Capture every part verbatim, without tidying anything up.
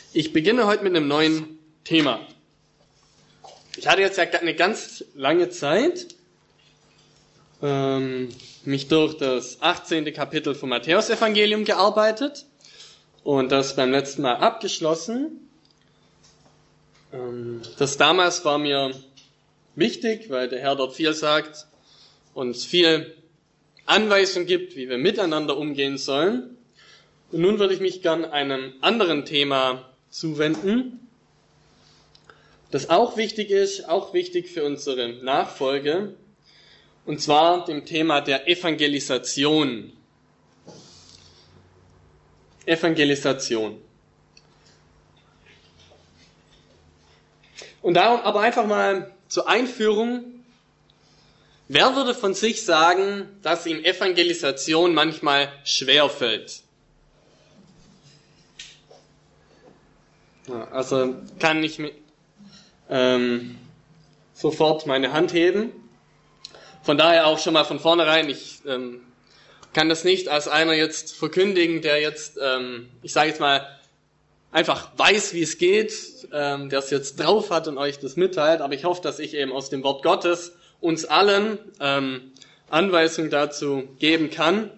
Ich beginne heute mit einem neuen Thema. Ich hatte jetzt ja eine ganz lange Zeit, ähm, mich durch das achtzehnte Kapitel vom Matthäusevangelium gearbeitet und das beim letzten Mal abgeschlossen. Ähm, das damals war mir wichtig, weil der Herr dort viel sagt, uns viel Anweisungen gibt, wie wir miteinander umgehen sollen. Und nun würde ich mich gern einem anderen Thema zuwenden, das auch wichtig ist, auch wichtig für unsere Nachfolge, und zwar dem Thema der Evangelisation. Evangelisation. Und darum aber einfach mal zur Einführung: Wer würde von sich sagen, dass ihm Evangelisation manchmal schwerfällt? Also kann ich ähm, sofort meine Hand heben. Von daher auch schon mal von vornherein, ich ähm, kann das nicht als einer jetzt verkündigen, der jetzt, ähm, ich sage jetzt mal, einfach weiß, wie es geht, ähm, der es jetzt drauf hat und euch das mitteilt. Aber ich hoffe, dass ich eben aus dem Wort Gottes uns allen ähm, Anweisungen dazu geben kann,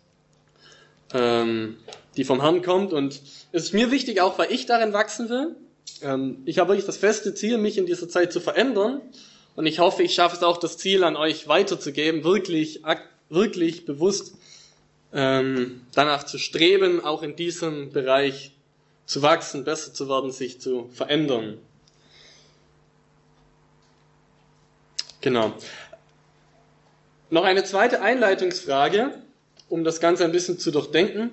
ähm, die vom Herrn kommt. Und es ist mir wichtig, auch weil ich darin wachsen will. Ähm, ich habe wirklich das feste Ziel, mich in dieser Zeit zu verändern. Und ich hoffe, ich schaffe es auch, das Ziel an euch weiterzugeben, wirklich, wirklich bewusst ähm, danach zu streben, auch in diesem Bereich zu wachsen, besser zu werden, sich zu verändern. Genau. Noch eine zweite Einleitungsfrage, um das Ganze ein bisschen zu durchdenken.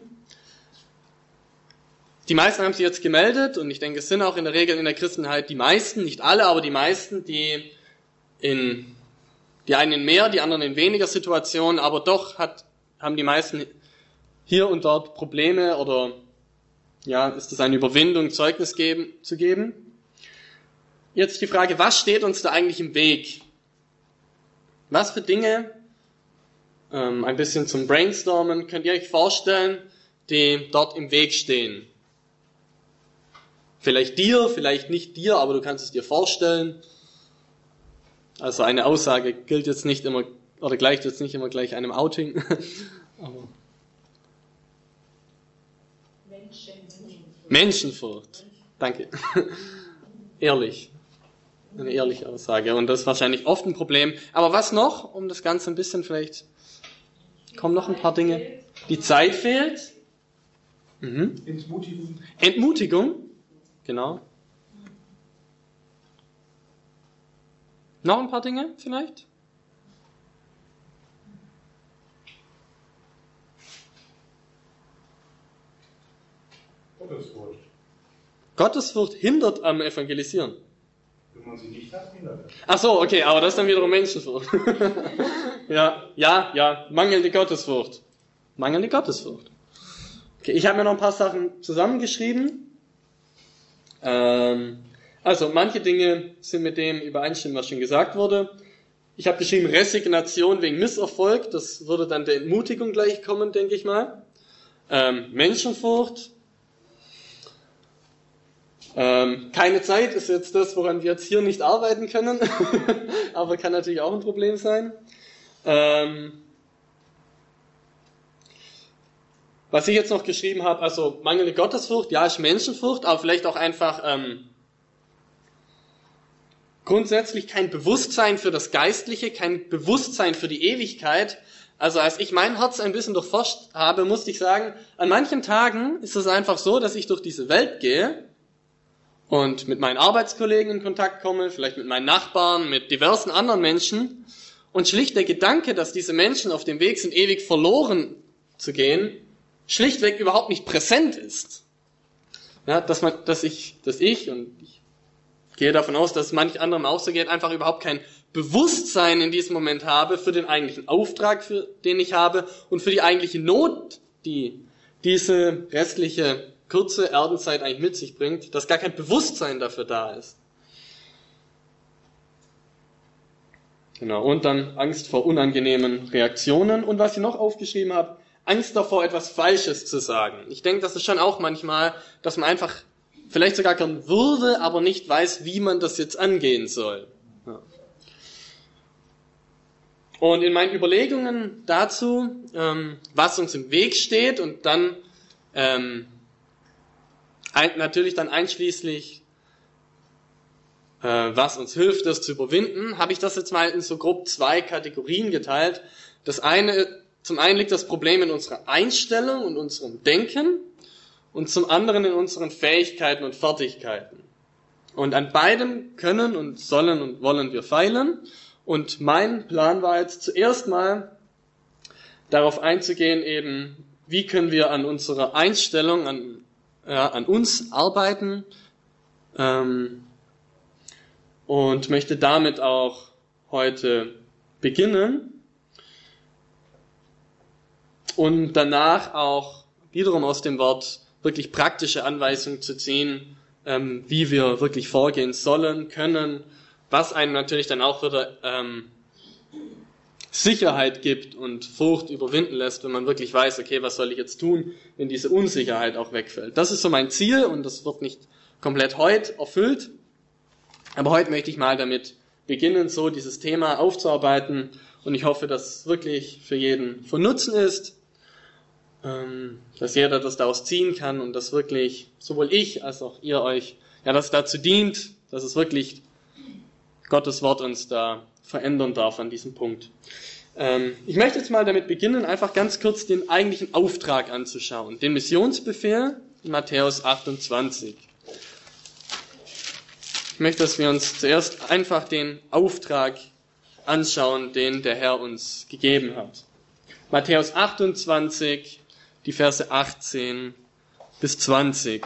Die meisten haben sich jetzt gemeldet, und ich denke, es sind auch in der Regel in der Christenheit die meisten, nicht alle, aber die meisten, die in, die einen in mehr, die anderen in weniger Situationen, aber doch hat, haben die meisten hier und dort Probleme, oder ja, ist es eine Überwindung, Zeugnis geben, zu geben. Jetzt die Frage: Was steht uns da eigentlich im Weg? Was für Dinge, ähm, ein bisschen zum Brainstormen, könnt ihr euch vorstellen, die dort im Weg stehen? Vielleicht dir, vielleicht nicht dir, aber du kannst es dir vorstellen. Also eine Aussage gilt jetzt nicht immer, oder gleicht jetzt nicht immer gleich einem Outing. Aber Menschenfurcht. Menschenfurcht. Danke. Ehrlich. Eine ehrliche Aussage. Und das ist wahrscheinlich oft ein Problem. Aber was noch, um das Ganze ein bisschen vielleicht, kommen noch ein paar Dinge. Die Zeit fehlt. Mhm. Entmutigung. Entmutigung. Genau. Noch ein paar Dinge vielleicht? Gottesfurcht. Gottesfurcht hindert am Evangelisieren. Wenn man sie nicht hat, hindert es. Ach so, okay, aber das ist dann wiederum Menschenfurcht. ja, ja, ja, mangelnde Gottesfurcht. Mangelnde Gottesfurcht. Okay, ich habe mir noch ein paar Sachen zusammengeschrieben. Ähm, also manche Dinge sind mit dem übereinstimmen, was schon gesagt wurde. Ich habe geschrieben Resignation wegen Misserfolg. Das würde dann der Entmutigung gleich kommen, denke ich mal. Ähm, Menschenfurcht. Ähm, keine Zeit ist jetzt das, woran wir jetzt hier nicht arbeiten können. Aber kann natürlich auch ein Problem sein. Ähm, Was ich jetzt noch geschrieben habe, also mangelnde Gottesfurcht, ja, ist Menschenfurcht, aber vielleicht auch einfach ähm, grundsätzlich kein Bewusstsein für das Geistliche, kein Bewusstsein für die Ewigkeit. Also als ich mein Herz ein bisschen durchforscht habe, musste ich sagen, an manchen Tagen ist es einfach so, dass ich durch diese Welt gehe und mit meinen Arbeitskollegen in Kontakt komme, vielleicht mit meinen Nachbarn, mit diversen anderen Menschen, und schlicht der Gedanke, dass diese Menschen auf dem Weg sind, ewig verloren zu gehen, schlichtweg überhaupt nicht präsent ist. Ja, dass man, dass ich, dass ich, und ich gehe davon aus, dass es manch anderem auch so geht, einfach überhaupt kein Bewusstsein in diesem Moment habe für den eigentlichen Auftrag, für den ich habe, und für die eigentliche Not, die diese restliche kurze Erdenzeit eigentlich mit sich bringt, dass gar kein Bewusstsein dafür da ist. Genau, und dann Angst vor unangenehmen Reaktionen. Und was ich noch aufgeschrieben habe, Angst davor, etwas Falsches zu sagen. Ich denke, das ist schon auch manchmal, dass man einfach vielleicht sogar gern würde, aber nicht weiß, wie man das jetzt angehen soll. Ja. Und in meinen Überlegungen dazu, ähm, was uns im Weg steht und dann ähm, ein, natürlich dann einschließlich, äh, was uns hilft, das zu überwinden, habe ich das jetzt mal in so grob zwei Kategorien geteilt. Das eine, zum einen liegt das Problem in unserer Einstellung und unserem Denken und zum anderen in unseren Fähigkeiten und Fertigkeiten. Und an beidem können und sollen und wollen wir feilen. Und mein Plan war jetzt zuerst mal darauf einzugehen, eben, wie können wir an unserer Einstellung, an, ja, an uns arbeiten, ähm, und möchte damit auch heute beginnen und danach auch wiederum aus dem Wort wirklich praktische Anweisungen zu ziehen, ähm, wie wir wirklich vorgehen sollen, können, was einem natürlich dann auch wieder ähm, Sicherheit gibt und Furcht überwinden lässt, wenn man wirklich weiß, okay, was soll ich jetzt tun, wenn diese Unsicherheit auch wegfällt. Das ist so mein Ziel und das wird nicht komplett heute erfüllt, aber heute möchte ich mal damit beginnen, so dieses Thema aufzuarbeiten und ich hoffe, dass es wirklich für jeden von Nutzen ist, ähm, dass jeder das daraus ziehen kann und dass wirklich sowohl ich als auch ihr euch, ja, dass es dazu dient, dass es wirklich Gottes Wort uns da verändern darf an diesem Punkt. Ähm, ich möchte jetzt mal damit beginnen, einfach ganz kurz den eigentlichen Auftrag anzuschauen. Den Missionsbefehl in Matthäus achtundzwanzig. Ich möchte, dass wir uns zuerst einfach den Auftrag anschauen, den der Herr uns gegeben hat. Matthäus achtundzwanzig, die Verse achtzehn bis zwanzig.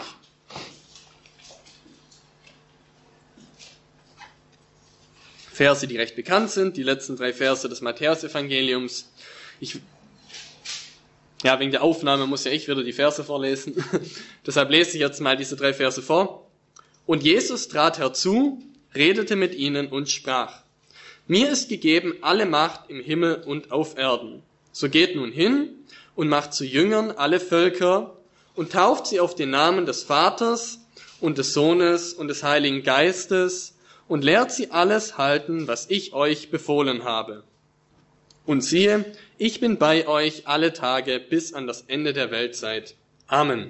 Verse, die recht bekannt sind, die letzten drei Verse des Matthäus-Evangeliums. Ich, ja, wegen der Aufnahme muss ja ich wieder die Verse vorlesen. Deshalb lese ich jetzt mal diese drei Verse vor. Und Jesus trat herzu, redete mit ihnen und sprach: Mir ist gegeben alle Macht im Himmel und auf Erden. So geht nun hin und macht zu Jüngern alle Völker und tauft sie auf den Namen des Vaters und des Sohnes und des Heiligen Geistes und lehrt sie alles halten, was ich euch befohlen habe. Und siehe, ich bin bei euch alle Tage bis an das Ende der Weltzeit. Amen.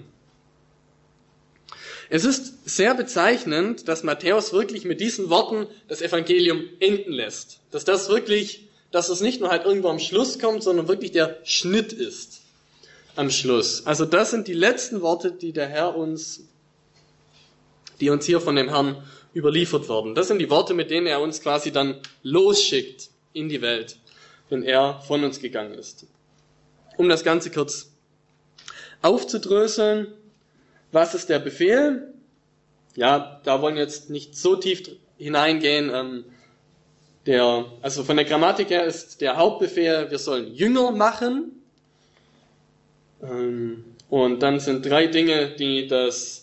Es ist sehr bezeichnend, dass Matthäus wirklich mit diesen Worten das Evangelium enden lässt. Dass das wirklich, dass es nicht nur halt irgendwo am Schluss kommt, sondern wirklich der Schnitt ist am Schluss. Also das sind die letzten Worte, die der Herr uns, die uns hier von dem Herrn überliefert worden. Das sind die Worte, mit denen er uns quasi dann losschickt in die Welt, wenn er von uns gegangen ist. Um das Ganze kurz aufzudröseln, was ist der Befehl? Ja, da wollen wir jetzt nicht so tief hineingehen. Ähm, der, also von der Grammatik her ist der Hauptbefehl, wir sollen Jünger machen. Ähm, und dann sind drei Dinge, die das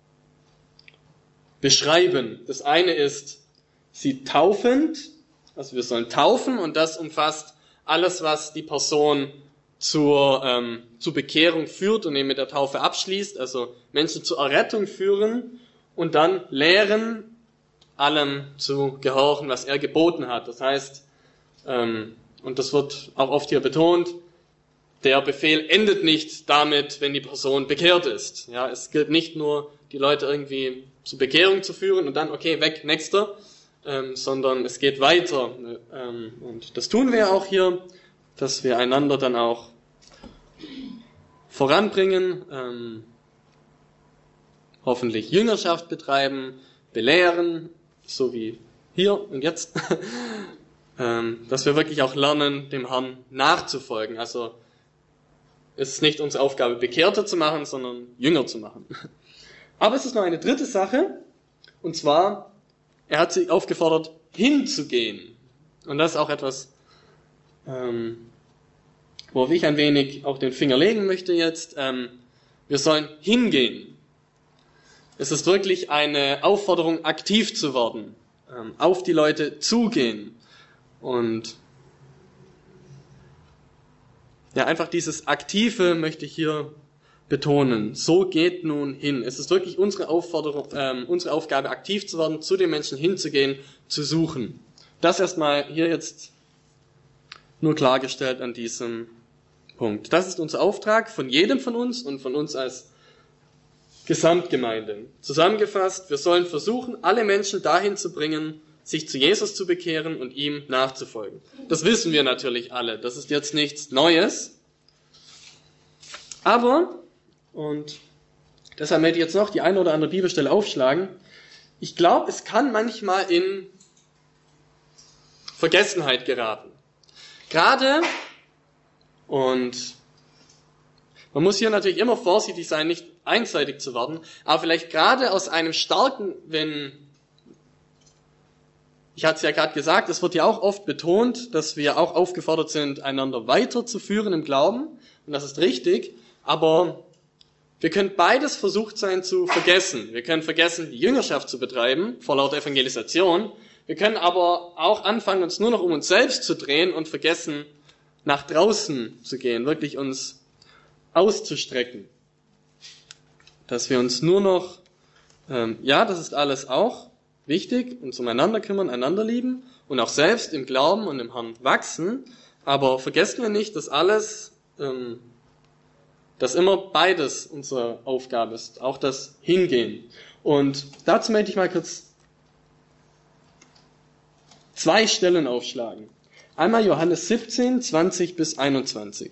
beschreiben. Das eine ist, sie taufend, also wir sollen taufen und das umfasst alles, was die Person zur, ähm, zur Bekehrung führt und eben mit der Taufe abschließt, also Menschen zur Errettung führen und dann lehren, allem zu gehorchen, was er geboten hat. Das heißt, ähm, und das wird auch oft hier betont, der Befehl endet nicht damit, wenn die Person bekehrt ist. Ja, es gilt nicht nur, die Leute irgendwie zur Bekehrung zu führen und dann, okay, weg, nächster, ähm, sondern es geht weiter. Ähm, und das tun wir ja auch hier, dass wir einander dann auch voranbringen, ähm, hoffentlich Jüngerschaft betreiben, belehren, so wie hier und jetzt, ähm, dass wir wirklich auch lernen, dem Herrn nachzufolgen. Also es ist nicht unsere Aufgabe, Bekehrte zu machen, sondern Jünger zu machen. Aber es ist noch eine dritte Sache, und zwar, er hat sie aufgefordert, hinzugehen. Und das ist auch etwas, ähm, worauf ich ein wenig auch den Finger legen möchte jetzt. Ähm, wir sollen hingehen. Es ist wirklich eine Aufforderung, aktiv zu werden, ähm, auf die Leute zugehen. Und ja, einfach dieses Aktive möchte ich hier betonen. So geht nun hin. Es ist wirklich unsere Aufforderung, ähm, unsere Aufgabe, aktiv zu werden, zu den Menschen hinzugehen, zu suchen. Das erstmal hier jetzt nur klargestellt an diesem Punkt. Das ist unser Auftrag von jedem von uns und von uns als Gesamtgemeinde. Zusammengefasst, wir sollen versuchen, alle Menschen dahin zu bringen, sich zu Jesus zu bekehren und ihm nachzufolgen. Das wissen wir natürlich alle. Das ist jetzt nichts Neues. Aber, und deshalb möchte ich jetzt noch die eine oder andere Bibelstelle aufschlagen, ich glaube, es kann manchmal in Vergessenheit geraten. Gerade, und man muss hier natürlich immer vorsichtig sein, nicht einseitig zu werden, aber vielleicht gerade aus einem starken, wenn, ich hatte es ja gerade gesagt, es wird ja auch oft betont, dass wir auch aufgefordert sind, einander weiterzuführen im Glauben, und das ist richtig, aber wir können beides versucht sein zu vergessen. Wir können vergessen, die Jüngerschaft zu betreiben, vor lauter Evangelisation. Wir können aber auch anfangen, uns nur noch um uns selbst zu drehen und vergessen, nach draußen zu gehen, wirklich uns auszustrecken. Dass wir uns nur noch, ähm, ja, das ist alles auch wichtig, uns umeinander kümmern, einander lieben und auch selbst im Glauben und im Herrn wachsen. Aber vergessen wir nicht, dass alles, ähm, dass immer beides unsere Aufgabe ist, auch das Hingehen. Und dazu möchte ich mal kurz zwei Stellen aufschlagen. Einmal Johannes siebzehn, zwanzig bis einundzwanzig.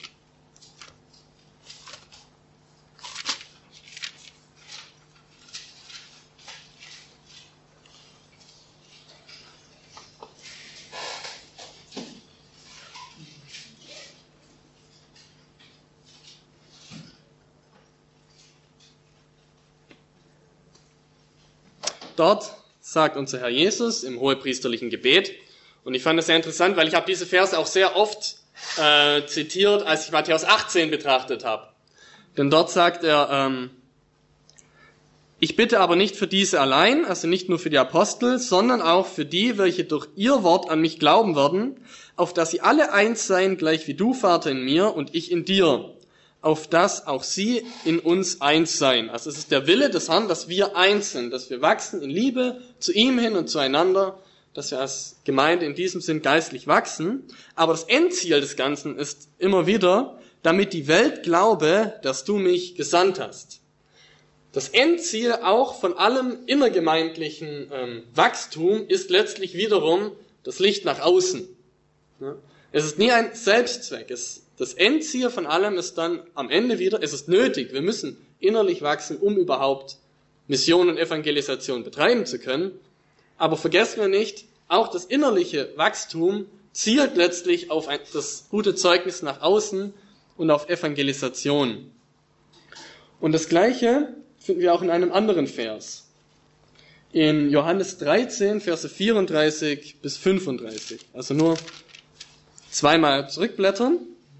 Dort sagt unser Herr Jesus im hohepriesterlichen Gebet, und ich fand das sehr interessant, weil ich habe diese Verse auch sehr oft äh, zitiert, als ich Matthäus achtzehn betrachtet habe. Denn dort sagt er, ähm, ich bitte aber nicht für diese allein, also nicht nur für die Apostel, sondern auch für die, welche durch ihr Wort an mich glauben werden, auf dass sie alle eins seien, gleich wie du, Vater, in mir und ich in dir, auf dass auch sie in uns eins seien. Also es ist der Wille des Herrn, dass wir eins sind, dass wir wachsen in Liebe zu ihm hin und zueinander, dass wir als Gemeinde in diesem Sinn geistlich wachsen. Aber das Endziel des Ganzen ist immer wieder, damit die Welt glaube, dass du mich gesandt hast. Das Endziel auch von allem innergemeindlichen ähm, Wachstum ist letztlich wiederum das Licht nach außen. Ja? Es ist nie ein Selbstzweck. Es, das Endziel von allem ist dann am Ende wieder, es ist nötig, wir müssen innerlich wachsen, um überhaupt Mission und Evangelisation betreiben zu können. Aber vergessen wir nicht, auch das innerliche Wachstum zielt letztlich auf ein, das gute Zeugnis nach außen und auf Evangelisation. Und das Gleiche finden wir auch in einem anderen Vers. In Johannes dreizehn, Verse vierunddreißig bis fünfunddreißig. Also nur zweimal zurückblättern.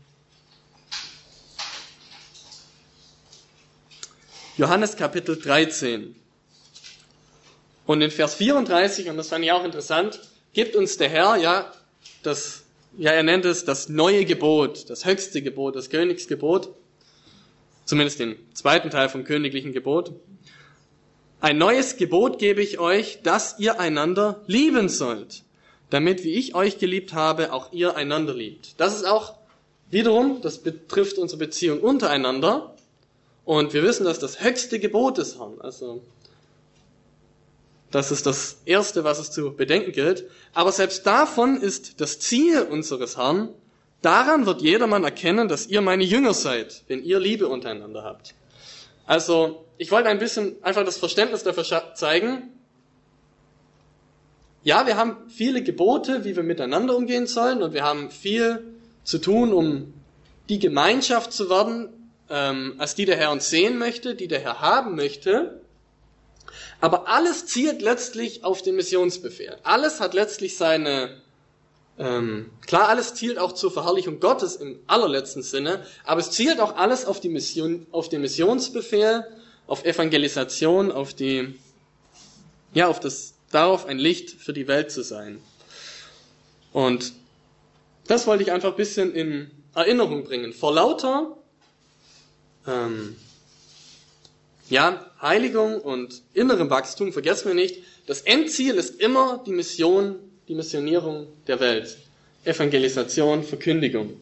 Johannes Kapitel dreizehn. Und in Vers vierunddreißig, und das fand ich auch interessant, gibt uns der Herr, ja, das, ja, er nennt es das neue Gebot, das höchste Gebot, das Königsgebot, zumindest den zweiten Teil vom königlichen Gebot. Ein neues Gebot gebe ich euch, dass ihr einander lieben sollt, damit, wie ich euch geliebt habe, auch ihr einander liebt. Das ist auch wiederum, das betrifft unsere Beziehung untereinander. Und wir wissen, dass das höchste Gebot des Herrn, also das ist das Erste, was es zu bedenken gilt. Aber selbst davon ist das Ziel unseres Herrn, daran wird jedermann erkennen, dass ihr meine Jünger seid, wenn ihr Liebe untereinander habt. Also, ich wollte ein bisschen einfach das Verständnis dafür zeigen. Ja, wir haben viele Gebote, wie wir miteinander umgehen sollen, und wir haben viel zu tun, um die Gemeinschaft zu werden, ähm, als die der Herr uns sehen möchte, die der Herr haben möchte. Aber alles zielt letztlich auf den Missionsbefehl. Alles hat letztlich seine, ähm, klar, alles zielt auch zur Verherrlichung Gottes im allerletzten Sinne, aber es zielt auch alles auf die Mission, auf den Missionsbefehl, auf Evangelisation, auf die, ja, auf das, darauf ein Licht für die Welt zu sein. Und das wollte ich einfach ein bisschen in Erinnerung bringen. Vor lauter, ähm, Ja, Heiligung und innerem Wachstum, vergessen wir nicht, das Endziel ist immer die Mission, die Missionierung der Welt. Evangelisation, Verkündigung.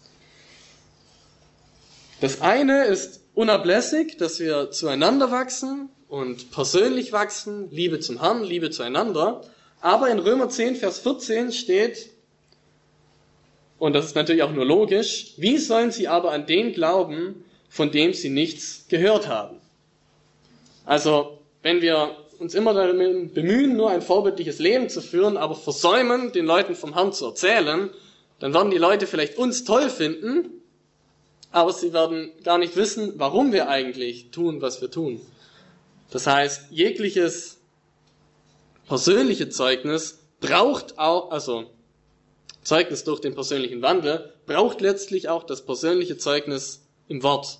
Das eine ist unablässig, dass wir zueinander wachsen und persönlich wachsen, Liebe zum Herrn, Liebe zueinander. Aber in Römer zehn, Vers vierzehn steht, und das ist natürlich auch nur logisch, wie sollen sie aber an den glauben, von dem sie nichts gehört haben? Also, wenn wir uns immer darum bemühen, nur ein vorbildliches Leben zu führen, aber versäumen, den Leuten vom Herrn zu erzählen, dann werden die Leute vielleicht uns toll finden, aber sie werden gar nicht wissen, warum wir eigentlich tun, was wir tun. Das heißt, jegliches persönliche Zeugnis braucht auch, also Zeugnis durch den persönlichen Wandel, braucht letztlich auch das persönliche Zeugnis im Wort.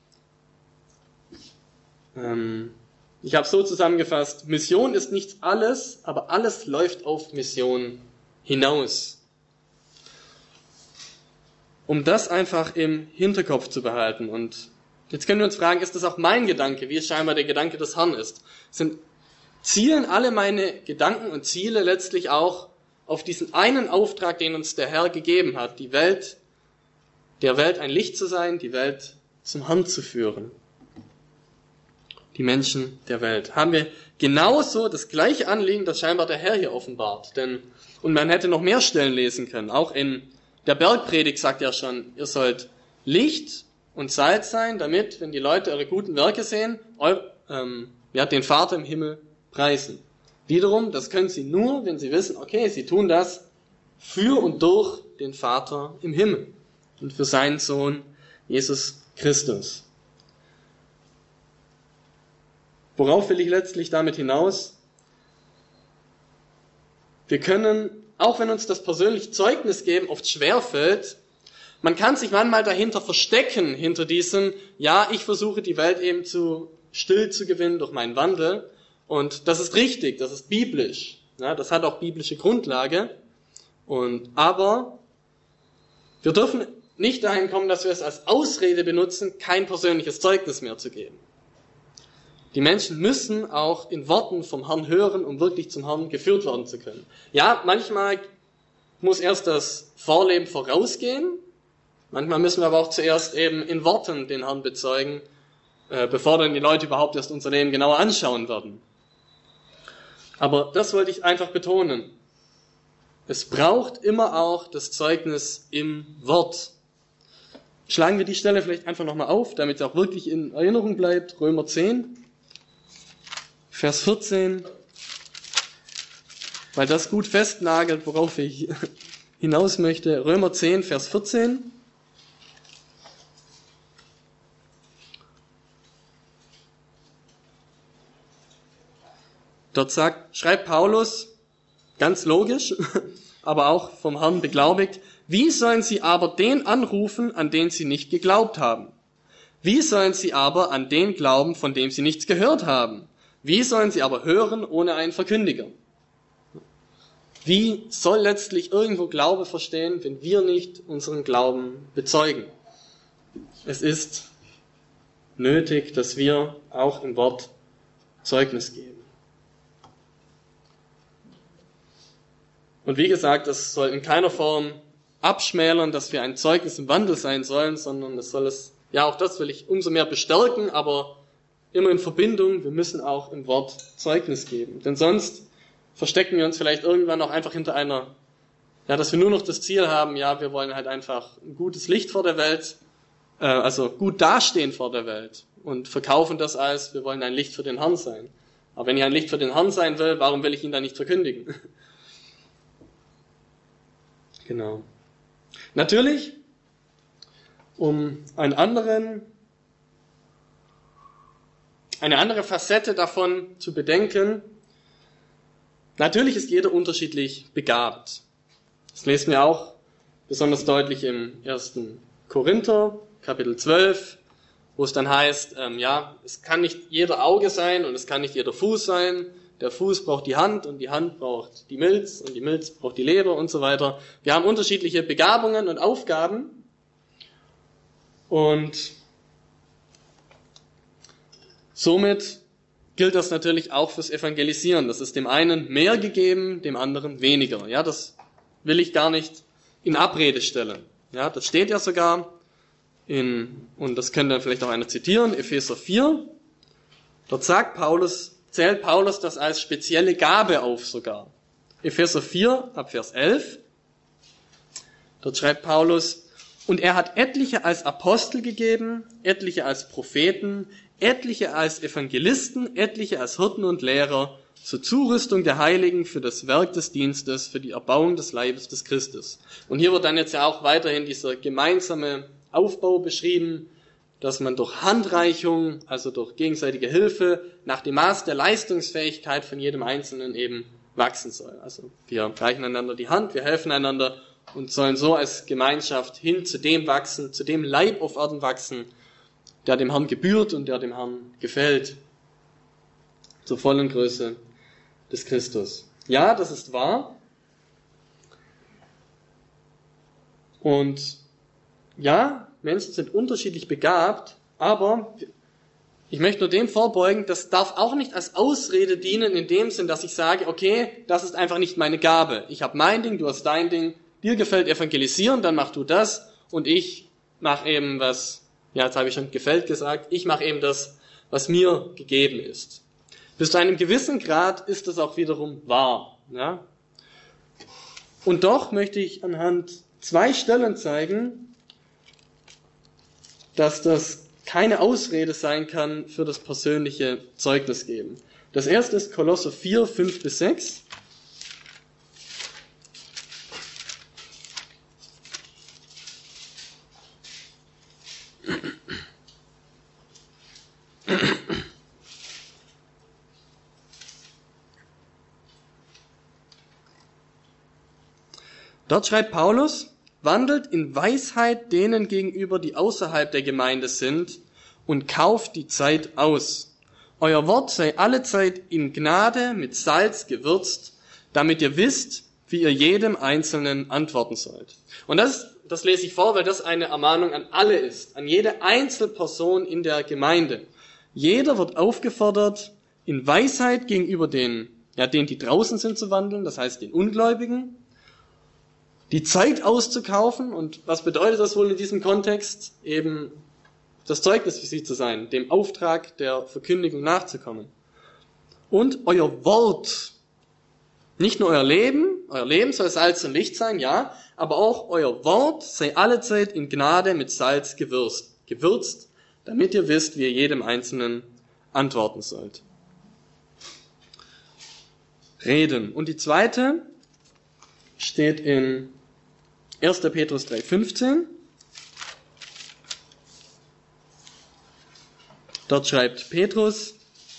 Ähm, ich habe so zusammengefasst, Mission ist nicht alles, aber alles läuft auf Mission hinaus. Um das einfach im Hinterkopf zu behalten. Und jetzt können wir uns fragen, ist das auch mein Gedanke, wie es scheinbar der Gedanke des Herrn ist? Sind, zielen alle meine Gedanken und Ziele letztlich auch auf diesen einen Auftrag, den uns der Herr gegeben hat, die Welt, der Welt ein Licht zu sein, die Welt zum Herrn zu führen. Die Menschen der Welt. Haben wir genauso das gleiche Anliegen, das scheinbar der Herr hier offenbart. Denn, und man hätte noch mehr Stellen lesen können. Auch in der Bergpredigt sagt ja schon, ihr sollt Licht und Salz sein, damit, wenn die Leute eure guten Werke sehen, eu, ähm, ja, den Vater im Himmel preisen. Wiederum, das können sie nur, wenn sie wissen, okay, sie tun das für und durch den Vater im Himmel und für seinen Sohn Jesus Christus. Worauf will ich letztlich damit hinaus? Wir können, auch wenn uns das persönliche Zeugnis geben oft schwerfällt, man kann sich manchmal dahinter verstecken, hinter diesem, ja, ich versuche die Welt eben zu still zu gewinnen durch meinen Wandel. Und das ist richtig, das ist biblisch. Ja, das hat auch biblische Grundlage. Und, aber wir dürfen nicht dahin kommen, dass wir es als Ausrede benutzen, kein persönliches Zeugnis mehr zu geben. Die Menschen müssen auch in Worten vom Herrn hören, um wirklich zum Herrn geführt werden zu können. Ja, manchmal muss erst das Vorleben vorausgehen. Manchmal müssen wir aber auch zuerst eben in Worten den Herrn bezeugen, äh, bevor dann die Leute überhaupt erst unser Leben genauer anschauen werden. Aber das wollte ich einfach betonen. Es braucht immer auch das Zeugnis im Wort. Schlagen wir die Stelle vielleicht einfach nochmal auf, damit es auch wirklich in Erinnerung bleibt. Römer zehn, Vers vierzehn. Weil das gut festnagelt, worauf ich hinaus möchte. Römer zehn, Vers vierzehn. Dort sagt, schreibt Paulus, ganz logisch, aber auch vom Herrn beglaubigt, wie sollen sie aber den anrufen, an den sie nicht geglaubt haben? Wie sollen sie aber an den glauben, von dem sie nichts gehört haben? Wie sollen sie aber hören ohne einen Verkündiger? Wie soll letztlich irgendwo Glaube verstehen, wenn wir nicht unseren Glauben bezeugen? Es ist nötig, dass wir auch im Wort Zeugnis geben. Und wie gesagt, das soll in keiner Form abschmälern, dass wir ein Zeugnis im Wandel sein sollen, sondern es soll es, ja auch das will ich umso mehr bestärken, aber immer in Verbindung, wir müssen auch im Wort Zeugnis geben. Denn sonst verstecken wir uns vielleicht irgendwann auch einfach hinter einer, ja, dass wir nur noch das Ziel haben, ja, wir wollen halt einfach ein gutes Licht vor der Welt, äh, also gut dastehen vor der Welt und verkaufen das als, wir wollen ein Licht für den Herrn sein. Aber wenn ich ein Licht für den Herrn sein will, warum will ich ihn dann nicht verkündigen? Genau. Natürlich, um einen anderen, eine andere Facette davon zu bedenken, natürlich ist jeder unterschiedlich begabt. Das lesen wir auch besonders deutlich im ersten Korinther, Kapitel zwölf, wo es dann heißt, ähm, ja, es kann nicht jeder Auge sein und es kann nicht jeder Fuß sein. Der Fuß braucht die Hand und die Hand braucht die Milz und die Milz braucht die Leber und so weiter. Wir haben unterschiedliche Begabungen und Aufgaben. Und somit gilt das natürlich auch fürs Evangelisieren. Das ist dem einen mehr gegeben, dem anderen weniger. Ja, das will ich gar nicht in Abrede stellen. Ja, das steht ja sogar in, und das könnte dann vielleicht auch einer zitieren, Epheser vier. Dort sagt Paulus, zählt Paulus das als spezielle Gabe auf sogar. Epheser vier, ab Vers elf. Dort schreibt Paulus, und er hat etliche als Apostel gegeben, etliche als Propheten, etliche als Evangelisten, etliche als Hirten und Lehrer, zur Zurüstung der Heiligen für das Werk des Dienstes, für die Erbauung des Leibes des Christus. Und hier wird dann jetzt ja auch weiterhin dieser gemeinsame Aufbau beschrieben, dass man durch Handreichung, also durch gegenseitige Hilfe, nach dem Maß der Leistungsfähigkeit von jedem Einzelnen eben wachsen soll. Also wir reichen einander die Hand, wir helfen einander und sollen so als Gemeinschaft hin zu dem wachsen, zu dem Leib auf Erden wachsen, der dem Herrn gebührt und der dem Herrn gefällt, zur vollen Größe des Christus. Ja, das ist wahr. Und ja, Menschen sind unterschiedlich begabt, aber ich möchte nur dem vorbeugen, das darf auch nicht als Ausrede dienen in dem Sinn, dass ich sage, okay, das ist einfach nicht meine Gabe. Ich habe mein Ding, du hast dein Ding, dir gefällt evangelisieren, dann mach du das und ich mache eben was, ja, jetzt habe ich schon gefällt gesagt, ich mache eben das, was mir gegeben ist. Bis zu einem gewissen Grad ist das auch wiederum wahr. Ja? Und doch möchte ich anhand zwei Stellen zeigen, dass das keine Ausrede sein kann für das persönliche Zeugnis geben. Das erste ist Kolosser vier, fünf bis sechs. Dort schreibt Paulus, wandelt in Weisheit denen gegenüber, die außerhalb der Gemeinde sind, und kauft die Zeit aus. Euer Wort sei allezeit in Gnade mit Salz gewürzt, damit ihr wisst, wie ihr jedem Einzelnen antworten sollt. Und das, das lese ich vor, weil das eine Ermahnung an alle ist, an jede Einzelperson in der Gemeinde. Jeder wird aufgefordert, in Weisheit gegenüber den, ja, denen, die draußen sind, zu wandeln, das heißt den Ungläubigen, die Zeit auszukaufen. Und was bedeutet das wohl in diesem Kontext? Eben das Zeugnis für sie zu sein, dem Auftrag der Verkündigung nachzukommen. Und euer Wort, nicht nur euer Leben, euer Leben soll Salz und Licht sein, ja, aber auch euer Wort sei allezeit in Gnade mit Salz gewürzt, gewürzt, damit ihr wisst, wie ihr jedem Einzelnen antworten sollt. Reden. Und die zweite steht in erster Petrus drei, fünfzehn. Dort schreibt Petrus,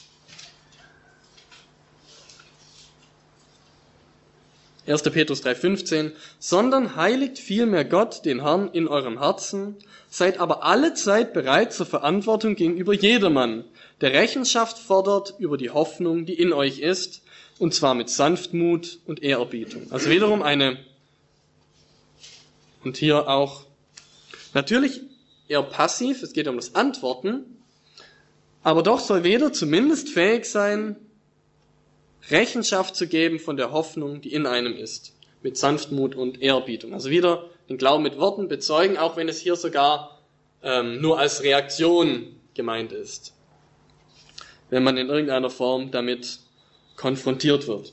erster Petrus drei, fünfzehn, sondern heiligt vielmehr Gott, den Herrn, in eurem Herzen, seid aber allezeit bereit zur Verantwortung gegenüber jedermann, der Rechenschaft fordert über die Hoffnung, die in euch ist, und zwar mit Sanftmut und Ehrerbietung. Also wiederum eine, und hier auch natürlich eher passiv, es geht um das Antworten, aber doch soll jeder zumindest fähig sein, Rechenschaft zu geben von der Hoffnung, die in einem ist, mit Sanftmut und Ehrerbietung. Also wieder den Glauben mit Worten bezeugen, auch wenn es hier sogar ähm, nur als Reaktion gemeint ist, wenn man in irgendeiner Form damit konfrontiert wird.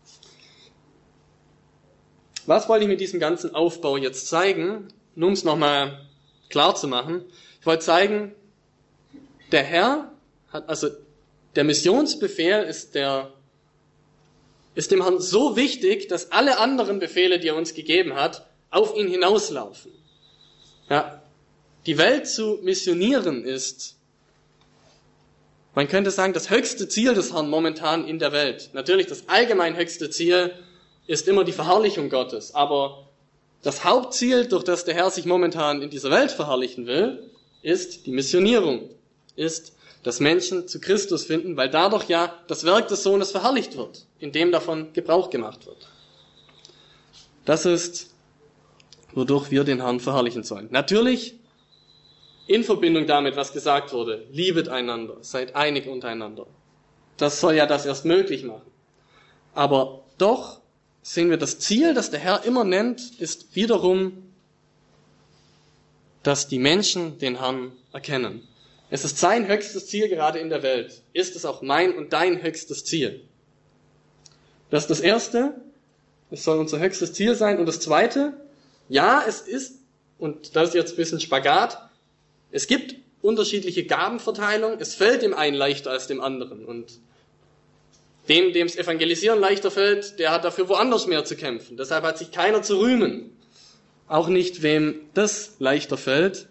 Was wollte ich mit diesem ganzen Aufbau jetzt zeigen? Nur um es nochmal klar zu machen. Ich wollte zeigen, der Herr hat, also der Missionsbefehl ist der, ist dem Herrn so wichtig, dass alle anderen Befehle, die er uns gegeben hat, auf ihn hinauslaufen. Ja, die Welt zu missionieren ist, man könnte sagen, das höchste Ziel des Herrn momentan in der Welt. Natürlich, das allgemein höchste Ziel ist immer die Verherrlichung Gottes, aber das Hauptziel, durch das der Herr sich momentan in dieser Welt verherrlichen will, ist die Missionierung, ist, dass Menschen zu Christus finden, weil dadurch ja das Werk des Sohnes verherrlicht wird, indem davon Gebrauch gemacht wird. Das ist, wodurch wir den Herrn verherrlichen sollen. Natürlich in Verbindung damit, was gesagt wurde, liebet einander, seid einig untereinander. Das soll ja das erst möglich machen. Aber doch sehen wir, das Ziel, das der Herr immer nennt, ist wiederum, dass die Menschen den Herrn erkennen. Es ist sein höchstes Ziel gerade in der Welt. Ist es auch mein und dein höchstes Ziel? Das ist das Erste. Es soll unser höchstes Ziel sein. Und das Zweite, ja, es ist, und das ist jetzt ein bisschen Spagat, es gibt unterschiedliche Gabenverteilung. Es fällt dem einen leichter als dem anderen. Und dem, dem das Evangelisieren leichter fällt, der hat dafür woanders mehr zu kämpfen. Deshalb hat sich keiner zu rühmen. Auch nicht, wem das leichter fällt.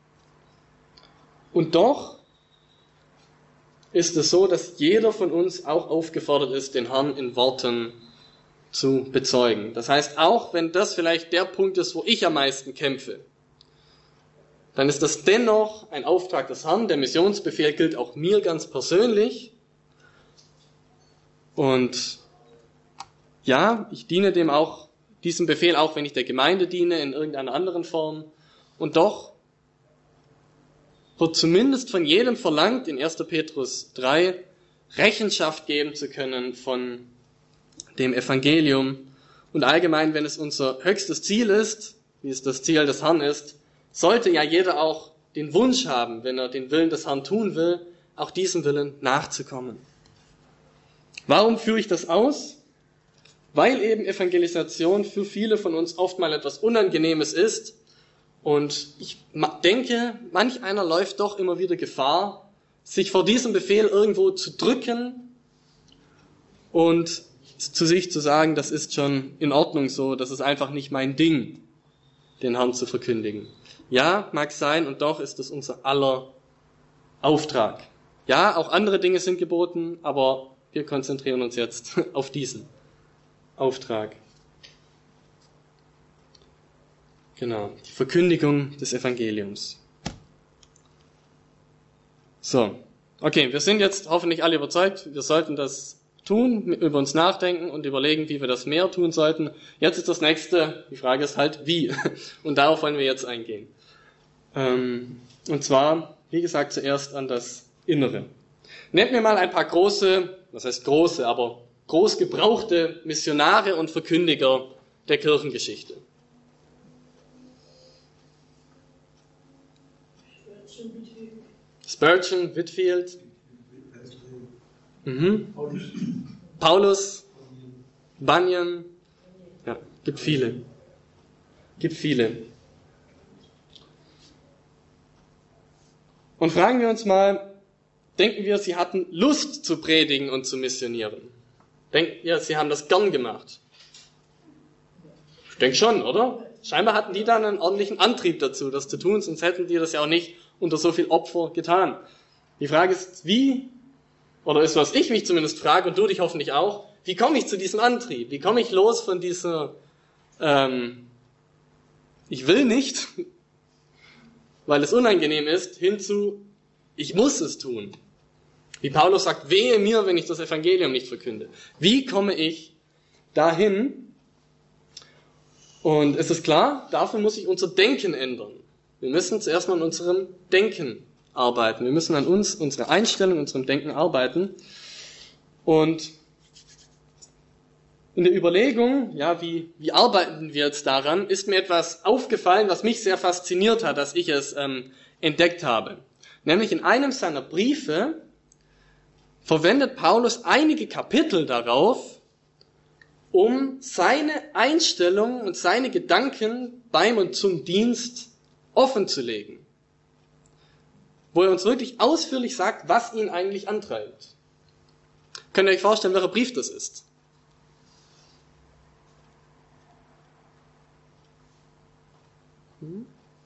Und doch ist es so, dass jeder von uns auch aufgefordert ist, den Herrn in Worten zu bezeugen. Das heißt, auch wenn das vielleicht der Punkt ist, wo ich am meisten kämpfe, dann ist das dennoch ein Auftrag des Herrn. Der Missionsbefehl gilt auch mir ganz persönlich. Und ja, ich diene dem auch, diesem Befehl auch, wenn ich der Gemeinde diene, in irgendeiner anderen Form. Und doch wird zumindest von jedem verlangt, in erster Petrus drei, Rechenschaft geben zu können von dem Evangelium. Und allgemein, wenn es unser höchstes Ziel ist, wie es das Ziel des Herrn ist, sollte ja jeder auch den Wunsch haben, wenn er den Willen des Herrn tun will, auch diesem Willen nachzukommen. Warum führe ich das aus? Weil eben Evangelisation für viele von uns oft mal etwas Unangenehmes ist. Und ich denke, manch einer läuft doch immer wieder Gefahr, sich vor diesem Befehl irgendwo zu drücken und zu sich zu sagen, das ist schon in Ordnung so, das ist einfach nicht mein Ding, den Herrn zu verkündigen. Ja, mag sein, und doch ist es unser aller Auftrag. Ja, auch andere Dinge sind geboten, aber wir konzentrieren uns jetzt auf diesen Auftrag. Genau, die Verkündigung des Evangeliums. So, okay, wir sind jetzt hoffentlich alle überzeugt, wir sollten das tun, über uns nachdenken und überlegen, wie wir das mehr tun sollten. Jetzt ist das nächste, die Frage ist halt, wie? Und darauf wollen wir jetzt eingehen. Und zwar, wie gesagt, zuerst an das Innere. Nennt mir mal ein paar große, was heißt große, aber groß gebrauchte Missionare und Verkündiger der Kirchengeschichte. Spurgeon, Whitefield, mhm. Paulus, Bunyan, ja, gibt viele, gibt viele. Und fragen wir uns mal, denken wir, sie hatten Lust zu predigen und zu missionieren? Denken wir, sie haben das gern gemacht? Ich denke schon, oder? Scheinbar hatten die dann einen ordentlichen Antrieb dazu, das zu tun, sonst hätten die das ja auch nicht unter so viel Opfer getan. Die Frage ist, wie, oder ist, was ich mich zumindest frage, und du dich hoffentlich auch, wie komme ich zu diesem Antrieb? Wie komme ich los von dieser, ähm, ich will nicht, weil es unangenehm ist, hinzu, ich muss es tun. Wie Paulus sagt, wehe mir, wenn ich das Evangelium nicht verkünde. Wie komme ich dahin? Und es ist klar, dafür muss sich unser Denken ändern. Wir müssen zuerst mal an unserem Denken arbeiten. Wir müssen an uns, unsere Einstellung, unserem Denken arbeiten. Und in der Überlegung, ja, wie, wie arbeiten wir jetzt daran, ist mir etwas aufgefallen, was mich sehr fasziniert hat, dass ich es ähm, entdeckt habe. Nämlich in einem seiner Briefe verwendet Paulus einige Kapitel darauf, um seine Einstellung und seine Gedanken beim und zum Dienst offen zu legen. Wo er uns wirklich ausführlich sagt, was ihn eigentlich antreibt. Könnt ihr euch vorstellen, welcher Brief das ist? Hm?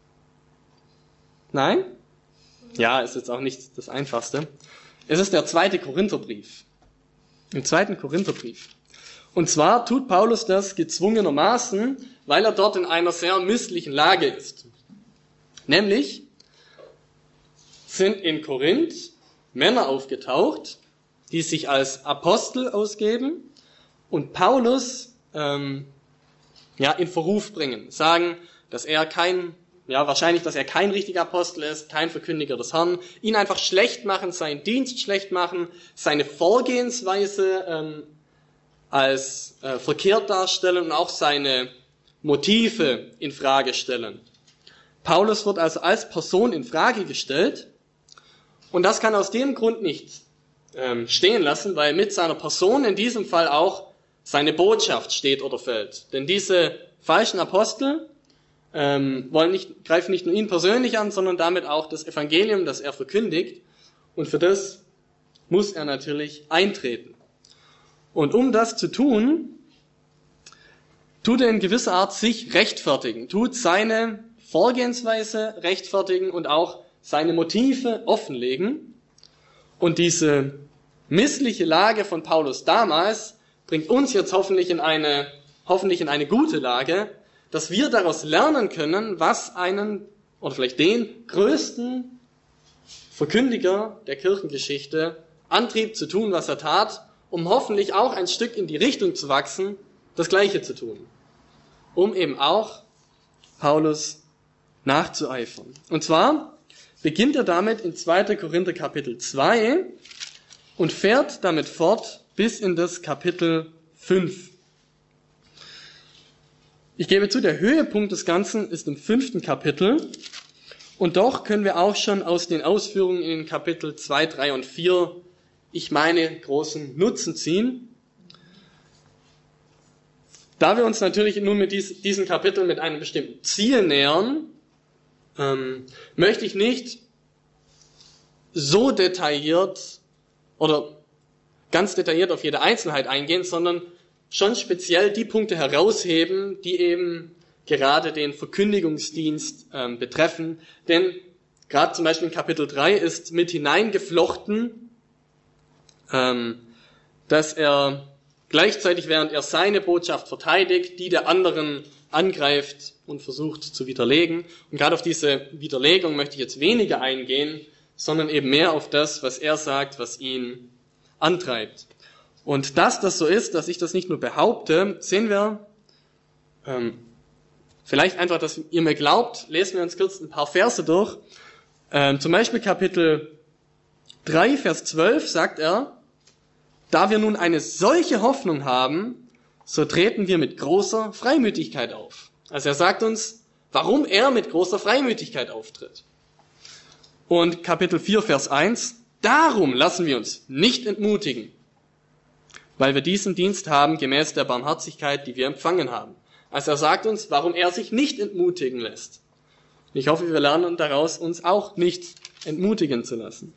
Nein? Ja, ist jetzt auch nicht das Einfachste. Es ist der zweite Korintherbrief. Im zweiten Korintherbrief. Und zwar tut Paulus das gezwungenermaßen, weil er dort in einer sehr misslichen Lage ist. Nämlich sind in Korinth Männer aufgetaucht, die sich als Apostel ausgeben und Paulus ähm, ja, in Verruf bringen. Sagen, dass er kein ja, wahrscheinlich, dass er kein richtiger Apostel ist, kein Verkündiger des Herrn, ihn einfach schlecht machen, seinen Dienst schlecht machen, seine Vorgehensweise ähm, als äh, verkehrt darstellen und auch seine Motive in Frage stellen. Paulus wird also als Person in Frage gestellt und das kann aus dem Grund nicht ähm, stehen lassen, weil mit seiner Person in diesem Fall auch seine Botschaft steht oder fällt. Denn diese falschen Apostel ähm, wollen nicht, greifen nicht nur ihn persönlich an, sondern damit auch das Evangelium, das er verkündigt. Und für das muss er natürlich eintreten. Und um das zu tun, tut er in gewisser Art sich rechtfertigen, tut seine Vorgehensweise rechtfertigen und auch seine Motive offenlegen. Und diese missliche Lage von Paulus damals bringt uns jetzt hoffentlich in eine, hoffentlich in eine gute Lage, dass wir daraus lernen können, was einen, oder vielleicht den größten Verkündiger der Kirchengeschichte antrieb zu tun, was er tat, um hoffentlich auch ein Stück in die Richtung zu wachsen, das Gleiche zu tun. Um eben auch Paulus nachzueifern. Und zwar beginnt er damit in zweiter Korinther Kapitel zwei und fährt damit fort bis in das Kapitel fünf. Ich gebe zu, der Höhepunkt des Ganzen ist im fünften Kapitel. Und doch können wir auch schon aus den Ausführungen in Kapitel zwei, drei und vier, ich meine, großen Nutzen ziehen. Da wir uns natürlich nun mit dies, diesem Kapitel mit einem bestimmten Ziel nähern, ähm, möchte ich nicht so detailliert oder ganz detailliert auf jede Einzelheit eingehen, sondern schon speziell die Punkte herausheben, die eben gerade den Verkündigungsdienst ähm, betreffen. Denn gerade zum Beispiel in Kapitel drei ist mit hineingeflochten, ähm, dass er gleichzeitig, während er seine Botschaft verteidigt, die der anderen angreift und versucht zu widerlegen. Und gerade auf diese Widerlegung möchte ich jetzt weniger eingehen, sondern eben mehr auf das, was er sagt, was ihn antreibt. Und dass das so ist, dass ich das nicht nur behaupte, sehen wir ähm, vielleicht einfach, dass ihr mir glaubt, lesen wir uns kurz ein paar Verse durch. Ähm, zum Beispiel Kapitel drei, Vers zwölf sagt er, da wir nun eine solche Hoffnung haben, so treten wir mit großer Freimütigkeit auf. Also er sagt uns, warum er mit großer Freimütigkeit auftritt. Und Kapitel vier, Vers eins, darum lassen wir uns nicht entmutigen, weil wir diesen Dienst haben gemäß der Barmherzigkeit, die wir empfangen haben. Also er sagt uns, warum er sich nicht entmutigen lässt. Und ich hoffe, wir lernen daraus, uns auch nicht entmutigen zu lassen.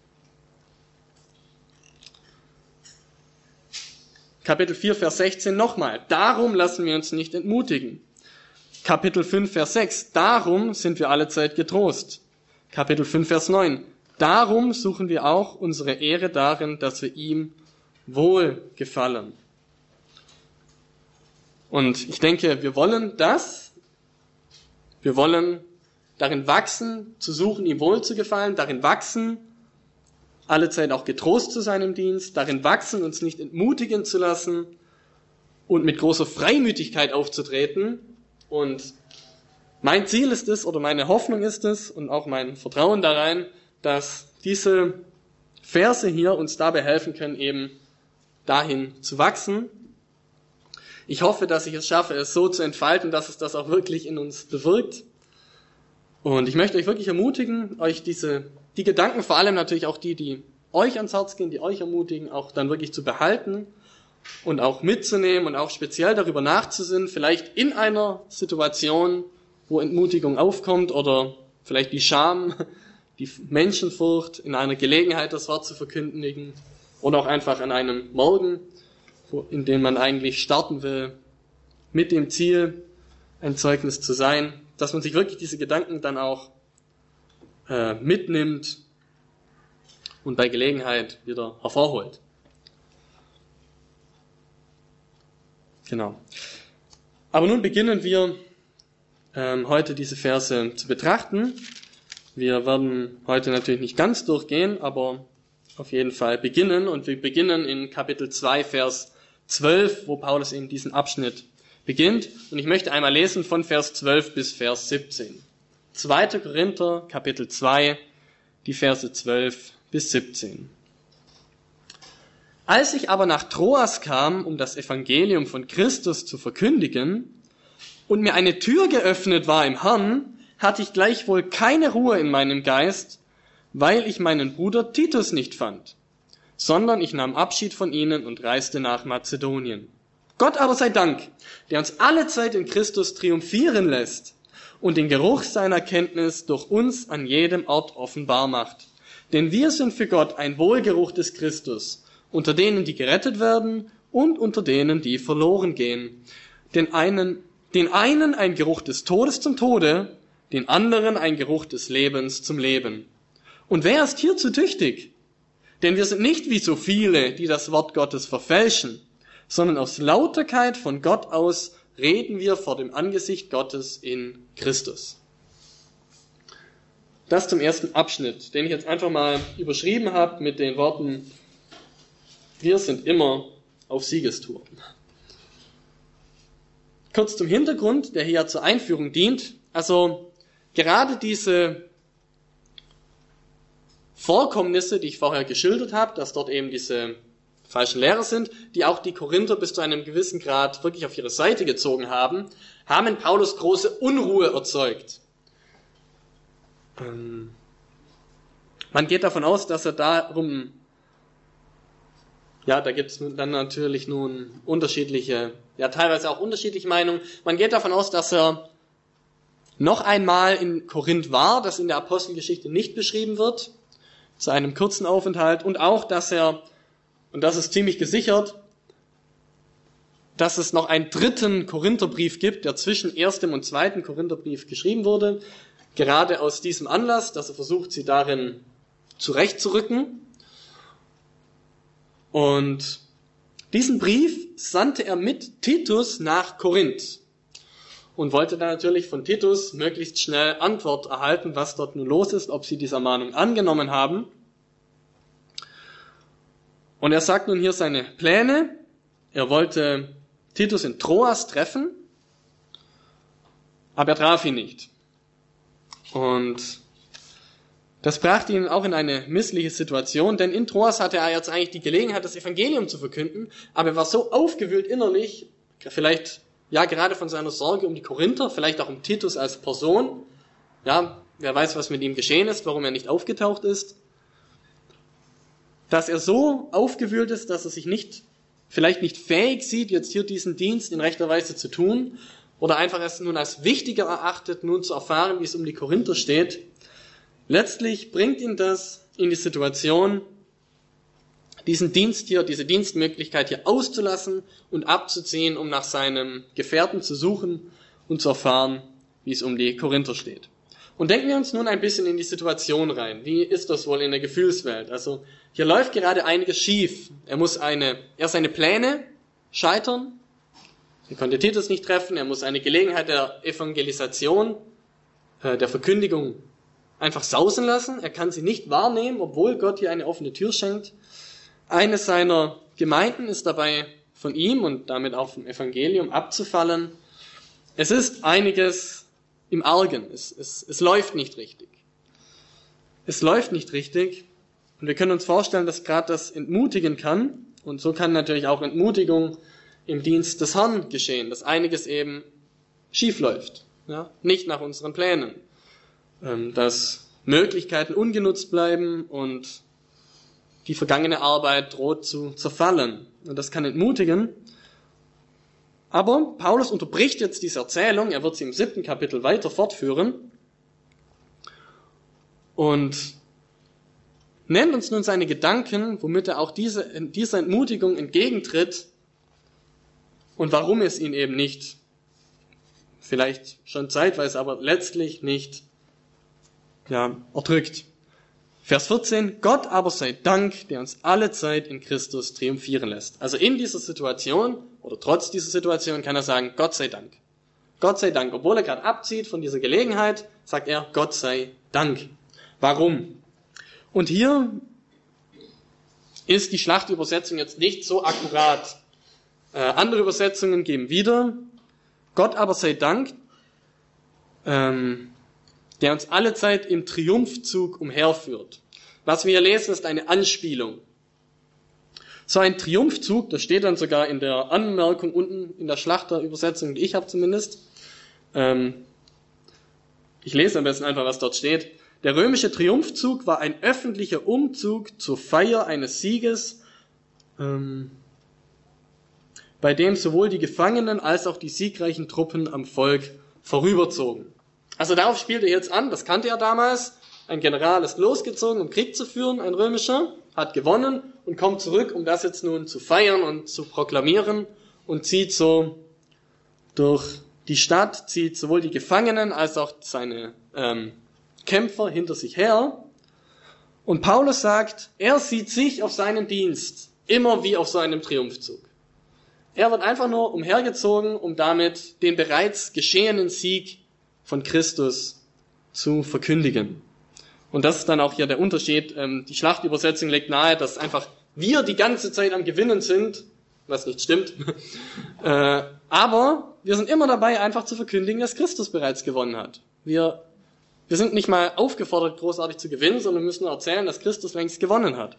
Kapitel vier, Vers sechzehn nochmal. Darum lassen wir uns nicht entmutigen. Kapitel fünf, Vers sechs. Darum sind wir allezeit getrost. Kapitel fünf, Vers neun. Darum suchen wir auch unsere Ehre darin, dass wir ihm wohlgefallen. Und ich denke, wir wollen das. Wir wollen darin wachsen, zu suchen, ihm wohlzugefallen, darin wachsen, allezeit auch getrost zu sein im Dienst, darin wachsen, uns nicht entmutigen zu lassen und mit großer Freimütigkeit aufzutreten. Und mein Ziel ist es, oder meine Hoffnung ist es, und auch mein Vertrauen darein, dass diese Verse hier uns dabei helfen können, eben dahin zu wachsen. Ich hoffe, dass ich es schaffe, es so zu entfalten, dass es das auch wirklich in uns bewirkt. Und ich möchte euch wirklich ermutigen, euch diese, die Gedanken, vor allem natürlich auch die, die euch ans Herz gehen, die euch ermutigen, auch dann wirklich zu behalten und auch mitzunehmen und auch speziell darüber nachzusinnen, vielleicht in einer Situation, wo Entmutigung aufkommt oder vielleicht die Scham, die Menschenfurcht, in einer Gelegenheit das Wort zu verkündigen oder auch einfach an einem Morgen, in dem man eigentlich starten will, mit dem Ziel, ein Zeugnis zu sein, dass man sich wirklich diese Gedanken dann auch äh, mitnimmt und bei Gelegenheit wieder hervorholt. Genau. Aber nun beginnen wir ähm, heute diese Verse zu betrachten. Wir werden heute natürlich nicht ganz durchgehen, aber auf jeden Fall beginnen. Und wir beginnen in Kapitel zwei, Vers zwölf, wo Paulus eben diesen Abschnitt beginnt. Und ich möchte einmal lesen von Vers zwölf bis Vers siebzehn. zweiter Korinther, Kapitel zwei, die Verse zwölf bis siebzehn. Als ich aber nach Troas kam, um das Evangelium von Christus zu verkündigen, und mir eine Tür geöffnet war im Herrn, hatte ich gleichwohl keine Ruhe in meinem Geist, weil ich meinen Bruder Titus nicht fand, sondern ich nahm Abschied von ihnen und reiste nach Mazedonien. Gott aber sei Dank, der uns alle Zeit in Christus triumphieren lässt und den Geruch seiner Kenntnis durch uns an jedem Ort offenbar macht. Denn wir sind für Gott ein Wohlgeruch des Christus, unter denen, die gerettet werden und unter denen, die verloren gehen. Den einen, den einen ein Geruch des Todes zum Tode, den anderen ein Geruch des Lebens zum Leben. Und wer ist hierzu tüchtig? Denn wir sind nicht wie so viele, die das Wort Gottes verfälschen, sondern aus Lauterkeit von Gott aus reden wir vor dem Angesicht Gottes in Christus. Das zum ersten Abschnitt, den ich jetzt einfach mal überschrieben habe mit den Worten: Wir sind immer auf Siegestour. Kurz zum Hintergrund, der hier ja zur Einführung dient. Also gerade diese Vorkommnisse, die ich vorher geschildert habe, dass dort eben diese falschen Lehrer sind, die auch die Korinther bis zu einem gewissen Grad wirklich auf ihre Seite gezogen haben, haben in Paulus große Unruhe erzeugt. Ähm, man geht davon aus, dass er darum, ja, da gibt es dann natürlich nun unterschiedliche, ja teilweise auch unterschiedliche Meinungen. Man geht davon aus, dass er noch einmal in Korinth war, das in der Apostelgeschichte nicht beschrieben wird, zu einem kurzen Aufenthalt, und auch, dass er, und das ist ziemlich gesichert, dass es noch einen dritten Korintherbrief gibt, der zwischen erstem und zweiten Korintherbrief geschrieben wurde, gerade aus diesem Anlass, dass er versucht, sie darin zurechtzurücken. Und diesen Brief sandte er mit Titus nach Korinth und wollte dann natürlich von Titus möglichst schnell Antwort erhalten, was dort nun los ist, ob sie diese Ermahnung angenommen haben. Und er sagt nun hier seine Pläne. Er wollte Titus in Troas treffen, aber er traf ihn nicht. Und das brachte ihn auch in eine missliche Situation, denn in Troas hatte er jetzt eigentlich die Gelegenheit, das Evangelium zu verkünden, aber er war so aufgewühlt innerlich, vielleicht ja gerade von seiner Sorge um die Korinther, vielleicht auch um Titus als Person, ja, wer weiß, was mit ihm geschehen ist, warum er nicht aufgetaucht ist, dass er so aufgewühlt ist, dass er sich nicht, vielleicht nicht fähig sieht, jetzt hier diesen Dienst in rechter Weise zu tun, oder einfach es nun als wichtiger erachtet, nun zu erfahren, wie es um die Korinther steht. Letztlich bringt ihn das in die Situation, diesen Dienst hier, diese Dienstmöglichkeit hier auszulassen und abzuziehen, um nach seinem Gefährten zu suchen und zu erfahren, wie es um die Korinther steht. Und denken wir uns nun ein bisschen in die Situation rein. Wie ist das wohl in der Gefühlswelt? Also hier läuft gerade einiges schief. Er muss eine, er seine Pläne scheitern. Er konnte Titus nicht treffen. Er muss eine Gelegenheit der Evangelisation, äh, der Verkündigung einfach sausen lassen. Er kann sie nicht wahrnehmen, obwohl Gott hier eine offene Tür schenkt. Eine seiner Gemeinden ist dabei von ihm und damit auch vom Evangelium abzufallen. Es ist einiges im Argen. Es, es, es läuft nicht richtig. Es läuft nicht richtig. Und wir können uns vorstellen, dass gerade das entmutigen kann. Und so kann natürlich auch Entmutigung im Dienst des Herrn geschehen, dass einiges eben schief läuft. Ja? Nicht nach unseren Plänen. Dass Möglichkeiten ungenutzt bleiben und die vergangene Arbeit droht zu zerfallen. Und das kann entmutigen. Aber Paulus unterbricht jetzt diese Erzählung, er wird sie im siebten Kapitel weiter fortführen und nennt uns nun seine Gedanken, womit er auch diese, dieser Entmutigung entgegentritt und warum es ihn eben nicht, vielleicht schon zeitweise, aber letztlich nicht ja, erdrückt. Vers vierzehn, Gott aber sei Dank, der uns alle Zeit in Christus triumphieren lässt. Also in dieser Situation, oder trotz dieser Situation, kann er sagen, Gott sei Dank. Gott sei Dank. Obwohl er gerade abzieht von dieser Gelegenheit, sagt er, Gott sei Dank. Warum? Und hier ist die Schlachtübersetzung jetzt nicht so akkurat. Äh, andere Übersetzungen geben wieder, Gott aber sei Dank, ähm, der uns allezeit im Triumphzug umherführt. Was wir hier lesen, ist eine Anspielung. So ein Triumphzug, das steht dann sogar in der Anmerkung unten in der Schlachterübersetzung, die ich habe zumindest. Ähm, ich lese am besten einfach, was dort steht. Der römische Triumphzug war ein öffentlicher Umzug zur Feier eines Sieges, ähm, bei dem sowohl die Gefangenen als auch die siegreichen Truppen am Volk vorüberzogen. Also darauf spielt er jetzt an, das kannte er damals. Ein General ist losgezogen, um Krieg zu führen, ein römischer, hat gewonnen und kommt zurück, um das jetzt nun zu feiern und zu proklamieren und zieht so durch die Stadt, zieht sowohl die Gefangenen als auch seine ähm, Kämpfer hinter sich her. Und Paulus sagt, er sieht sich auf seinen Dienst immer wie auf so einem Triumphzug. Er wird einfach nur umhergezogen, um damit den bereits geschehenen Sieg von Christus zu verkündigen. Und das ist dann auch hier der Unterschied. Die Schlachtübersetzung legt nahe, dass einfach wir die ganze Zeit am Gewinnen sind, was nicht stimmt. Aber wir sind immer dabei, einfach zu verkündigen, dass Christus bereits gewonnen hat. Wir, wir sind nicht mal aufgefordert, großartig zu gewinnen, sondern müssen nur erzählen, dass Christus längst gewonnen hat.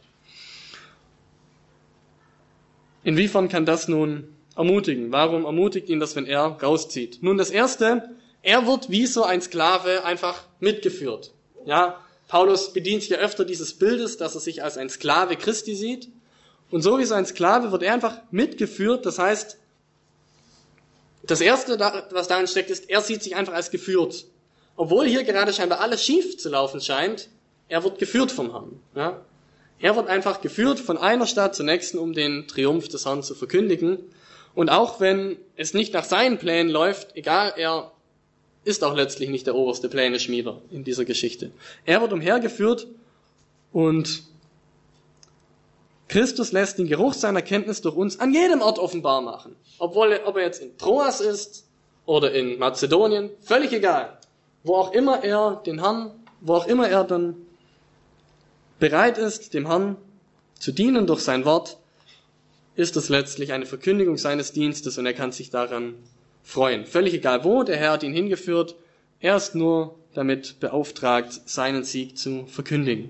Inwiefern kann das nun ermutigen? Warum ermutigt ihn das, wenn er rauszieht? Nun, das Erste, er wird wie so ein Sklave einfach mitgeführt. Ja, Paulus bedient sich ja öfter dieses Bildes, dass er sich als ein Sklave Christi sieht. Und so wie so ein Sklave wird er einfach mitgeführt. Das heißt, das Erste, was darin steckt, ist, er sieht sich einfach als geführt. Obwohl hier gerade scheinbar alles schief zu laufen scheint, er wird geführt vom Herrn. Ja? Er wird einfach geführt von einer Stadt zur nächsten, um den Triumph des Herrn zu verkündigen. Und auch wenn es nicht nach seinen Plänen läuft, egal, er ist auch letztlich nicht der oberste Pläne-Schmieder in dieser Geschichte. Er wird umhergeführt und Christus lässt den Geruch seiner Kenntnis durch uns an jedem Ort offenbar machen. Obwohl, ob er jetzt in Troas ist oder in Mazedonien, völlig egal. Wo auch immer er den Herrn, wo auch immer er dann bereit ist, dem Herrn zu dienen durch sein Wort, ist es letztlich eine Verkündigung seines Dienstes und er kann sich daran freuen. Völlig egal wo, der Herr hat ihn hingeführt, er ist nur damit beauftragt, seinen Sieg zu verkündigen.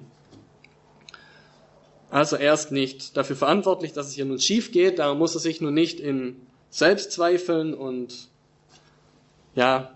Also er ist nicht dafür verantwortlich, dass es hier nun schief geht, darum muss er sich nun nicht in Selbstzweifeln und ja,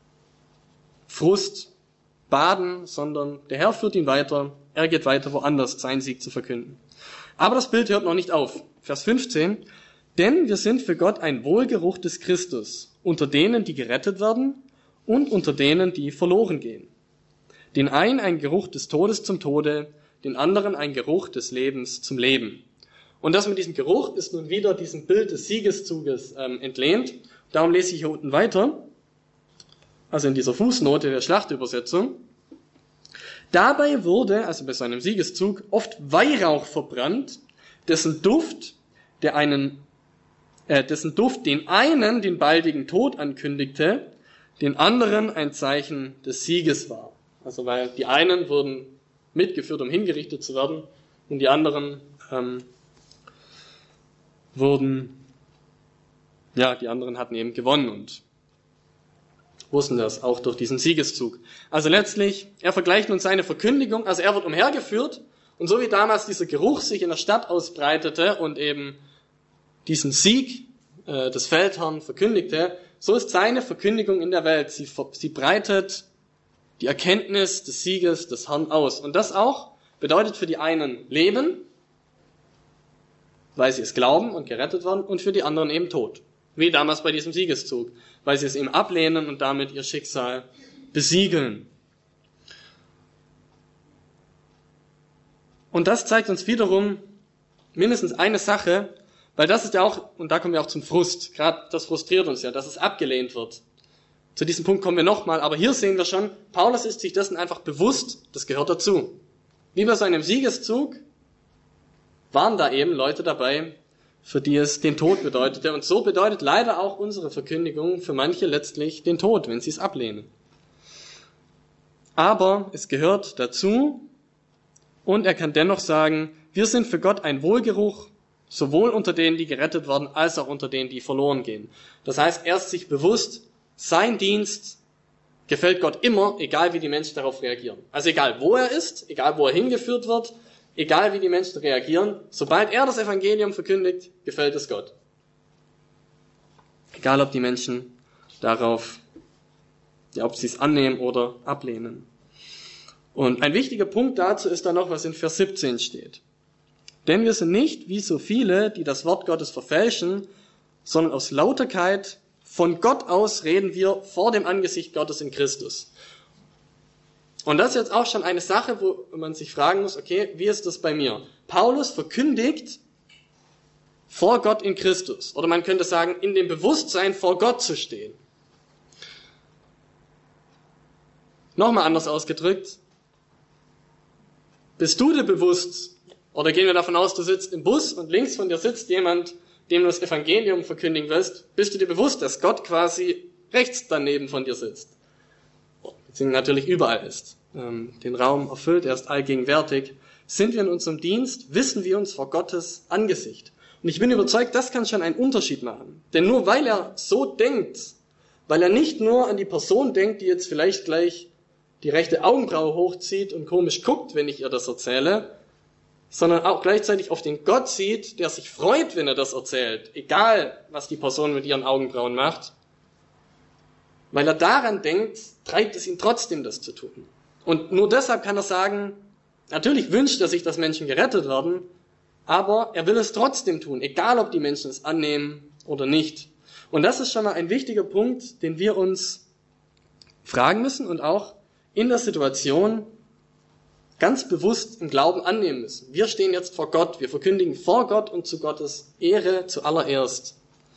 Frust baden, sondern der Herr führt ihn weiter, er geht weiter woanders, seinen Sieg zu verkünden. Aber das Bild hört noch nicht auf. Vers fünfzehn. Denn wir sind für Gott ein Wohlgeruch des Christus, unter denen, die gerettet werden und unter denen, die verloren gehen. Den einen ein Geruch des Todes zum Tode, den anderen ein Geruch des Lebens zum Leben. Und das mit diesem Geruch ist nun wieder diesem Bild des Siegeszuges ähm, entlehnt. Darum lese ich hier unten weiter, also in dieser Fußnote der Schlachtübersetzung. Dabei wurde, also bei so einem Siegeszug, oft Weihrauch verbrannt, dessen Duft, der einen, äh, dessen Duft den einen den baldigen Tod ankündigte, den anderen ein Zeichen des Sieges war. Also weil die einen wurden mitgeführt, um hingerichtet zu werden, und die anderen ähm, wurden, ja, die anderen hatten eben gewonnen und wussten das, auch durch diesen Siegeszug. Also letztlich, er vergleicht nun seine Verkündigung, also er wird umhergeführt, und so wie damals dieser Geruch sich in der Stadt ausbreitete und eben diesen Sieg äh, des Feldherrn verkündigte, so ist seine Verkündigung in der Welt. Sie, sie breitet die Erkenntnis des Sieges des Herrn aus. Und das auch bedeutet für die einen Leben, weil sie es glauben und gerettet werden, und für die anderen eben Tod. Wie damals bei diesem Siegeszug, weil sie es ihm ablehnen und damit ihr Schicksal besiegeln. Und das zeigt uns wiederum mindestens eine Sache, weil das ist ja auch, und da kommen wir auch zum Frust, gerade das frustriert uns ja, dass es abgelehnt wird. Zu diesem Punkt kommen wir nochmal, aber hier sehen wir schon, Paulus ist sich dessen einfach bewusst, das gehört dazu. Wie bei so einem Siegeszug waren da eben Leute dabei, für die es den Tod bedeutete. Und so bedeutet leider auch unsere Verkündigung für manche letztlich den Tod, wenn sie es ablehnen. Aber es gehört dazu, und er kann dennoch sagen, wir sind für Gott ein Wohlgeruch, sowohl unter denen, die gerettet werden, als auch unter denen, die verloren gehen. Das heißt, er ist sich bewusst, sein Dienst gefällt Gott immer, egal wie die Menschen darauf reagieren. Also egal wo er ist, egal wo er hingeführt wird, egal wie die Menschen reagieren, sobald er das Evangelium verkündigt, gefällt es Gott. Egal ob die Menschen darauf, ja, ob sie es annehmen oder ablehnen. Und ein wichtiger Punkt dazu ist dann noch, was in Vers siebzehn steht. Denn wir sind nicht wie so viele, die das Wort Gottes verfälschen, sondern aus Lauterkeit von Gott aus reden wir vor dem Angesicht Gottes in Christus. Und das ist jetzt auch schon eine Sache, wo man sich fragen muss, okay, wie ist das bei mir? Paulus verkündigt vor Gott in Christus. Oder man könnte sagen, in dem Bewusstsein vor Gott zu stehen. Nochmal anders ausgedrückt. Bist du dir bewusst, oder gehen wir davon aus, du sitzt im Bus und links von dir sitzt jemand, dem du das Evangelium verkündigen willst, bist du dir bewusst, dass Gott quasi rechts daneben von dir sitzt? Beziehungsweise natürlich überall ist, ähm, den Raum erfüllt, er ist allgegenwärtig. Sind wir in unserem Dienst, wissen wir uns vor Gottes Angesicht. Und ich bin überzeugt, das kann schon einen Unterschied machen. Denn nur weil er so denkt, weil er nicht nur an die Person denkt, die jetzt vielleicht gleich die rechte Augenbraue hochzieht und komisch guckt, wenn ich ihr das erzähle, sondern auch gleichzeitig auf den Gott sieht, der sich freut, wenn er das erzählt, egal was die Person mit ihren Augenbrauen macht. Weil er daran denkt, treibt es ihn trotzdem, das zu tun. Und nur deshalb kann er sagen, natürlich wünscht er sich, dass Menschen gerettet werden, aber er will es trotzdem tun, egal ob die Menschen es annehmen oder nicht. Und das ist schon mal ein wichtiger Punkt, den wir uns fragen müssen und auch in der Situation ganz bewusst im Glauben annehmen müssen. Wir stehen jetzt vor Gott, wir verkündigen vor Gott und zu Gottes Ehre zuallererst.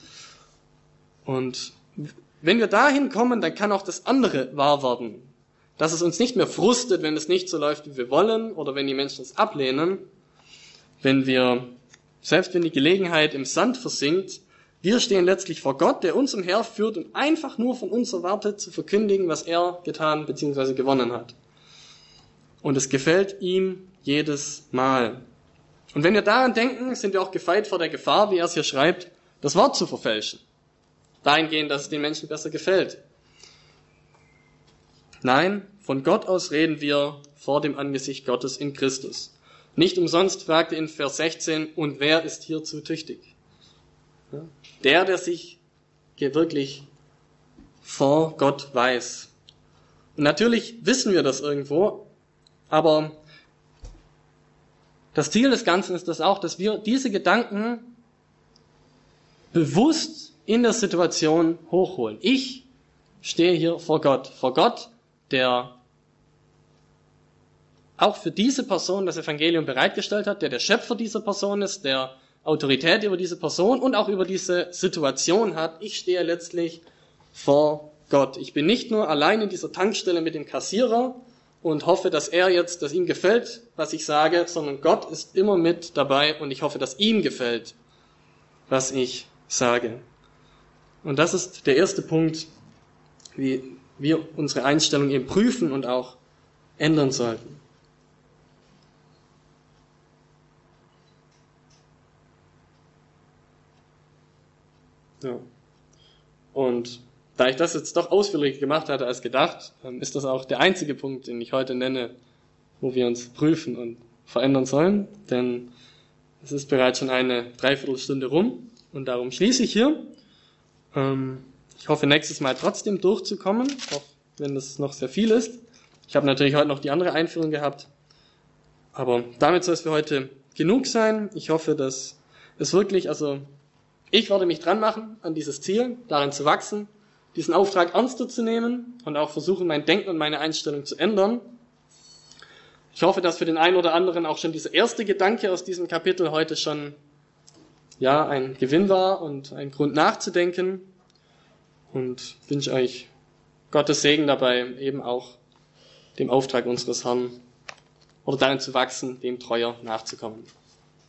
Und wenn wir dahin kommen, dann kann auch das andere wahr werden. Dass es uns nicht mehr frustet, wenn es nicht so läuft, wie wir wollen, oder wenn die Menschen es ablehnen. Wenn wir, selbst wenn die Gelegenheit im Sand versinkt, wir stehen letztlich vor Gott, der uns umherführt und einfach nur von uns erwartet, zu verkündigen, was er getan bzw. gewonnen hat. Und es gefällt ihm jedes Mal. Und wenn wir daran denken, sind wir auch gefeit vor der Gefahr, wie er es hier schreibt, das Wort zu verfälschen. Dahingehend, dass es den Menschen besser gefällt. Nein, von Gott aus reden wir vor dem Angesicht Gottes in Christus. Nicht umsonst fragte in Vers sechzehn, und wer ist hierzu tüchtig? Der, der sich wirklich vor Gott weiß. Und natürlich wissen wir das irgendwo, aber das Ziel des Ganzen ist das auch, dass wir diese Gedanken bewusst in der Situation hochholen. Ich stehe hier vor Gott, vor Gott, der auch für diese Person das Evangelium bereitgestellt hat, der der Schöpfer dieser Person ist, der Autorität über diese Person und auch über diese Situation hat. Ich stehe letztlich vor Gott. Ich bin nicht nur allein in dieser Tankstelle mit dem Kassierer und hoffe, dass er jetzt, dass ihm gefällt, was ich sage, sondern Gott ist immer mit dabei und ich hoffe, dass ihm gefällt, was ich sage. Und das ist der erste Punkt, wie wir unsere Einstellung eben prüfen und auch ändern sollten. Ja. Und da ich das jetzt doch ausführlicher gemacht hatte als gedacht, ist das auch der einzige Punkt, den ich heute nenne, wo wir uns prüfen und verändern sollen. Denn es ist bereits schon eine Dreiviertelstunde rum und darum schließe ich hier. Ich hoffe, nächstes Mal trotzdem durchzukommen, auch wenn das noch sehr viel ist. Ich habe natürlich heute noch die andere Einführung gehabt, aber damit soll es für heute genug sein. Ich hoffe, dass es wirklich, also ich werde mich dran machen an dieses Ziel, darin zu wachsen, diesen Auftrag ernster zu nehmen und auch versuchen, mein Denken und meine Einstellung zu ändern. Ich hoffe, dass für den einen oder anderen auch schon dieser erste Gedanke aus diesem Kapitel heute schon ja ein Gewinn war und ein Grund nachzudenken. Und wünsche euch Gottes Segen dabei, eben auch dem Auftrag unseres Herrn oder darin zu wachsen, dem treuer nachzukommen.